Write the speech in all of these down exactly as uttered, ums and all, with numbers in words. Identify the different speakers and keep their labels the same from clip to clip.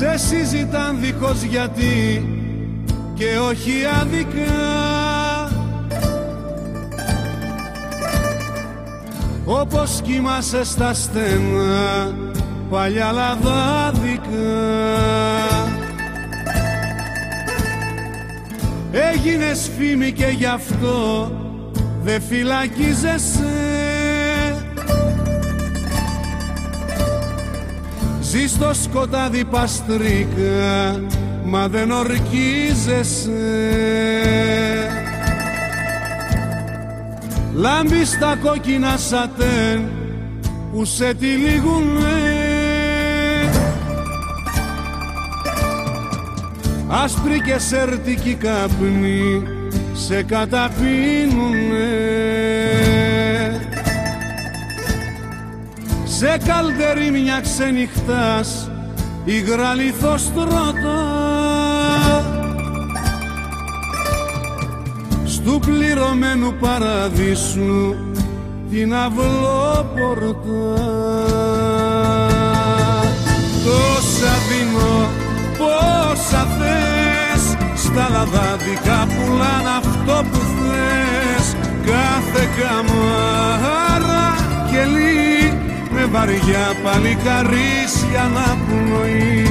Speaker 1: σε συζητάν δίχως γιατί και όχι άδικα, όπως κοιμάσαι στα στενά παλιά λαδάδικα. Έγινες φήμη και γι' αυτό δε φυλακίζεσαι. Ζεις στο σκοτάδι παστρίκα, μα δεν ορκίζεσαι. Λάμπεις τα κόκκινα σατέν που σε τυλίγουνε, άσπρη και σερτική καπνή σε καταπίνουνε. Σε καλτερί μια ξενυχτάς υγρά λιθοστρώτα, στου πληρωμένου παραδείσου την αυλόπορτα. Τόσα δίνω, πόσα θες, στα λαδάδικα πουλάν αυτό που θες. Κάθε καμάρα κελί με βαριά παλικαρίσια αναπνοή.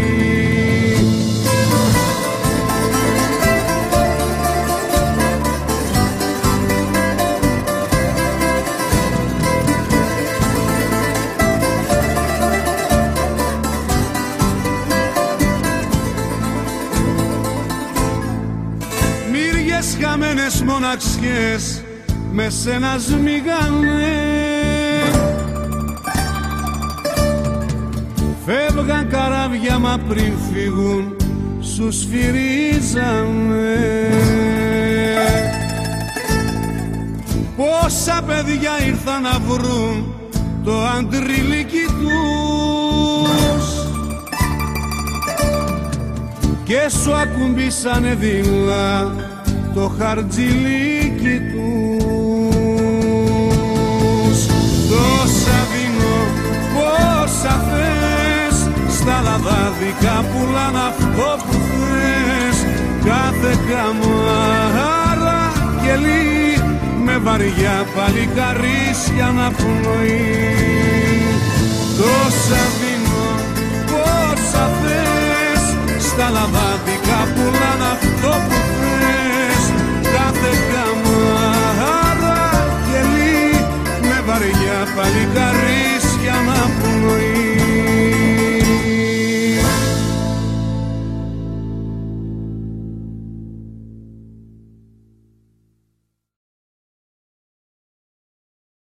Speaker 1: Μύριες χαμένες μοναξιές με σένα σμίγανε, φεύγαν καράβια μα πριν φύγουν σου σφυρίζανε. Πόσα παιδιά ήρθαν να βρουν το αντριλίκι τους και σου ακουμπήσανε δειλά το χαρτζιλίκι τους. Τόσα δίνω, πόσα θες, στα λαδάδικα πουλάν αυτό που θες. Κάθε καμάρα κελί με βαριά παλικαρίσια αναπνοή. Τόσα δίνω, πόσα θες, στα λαδάδικα πουλάν αυτό που θες. Κάθε καμάρα κελί με βαριά παλικαρίσια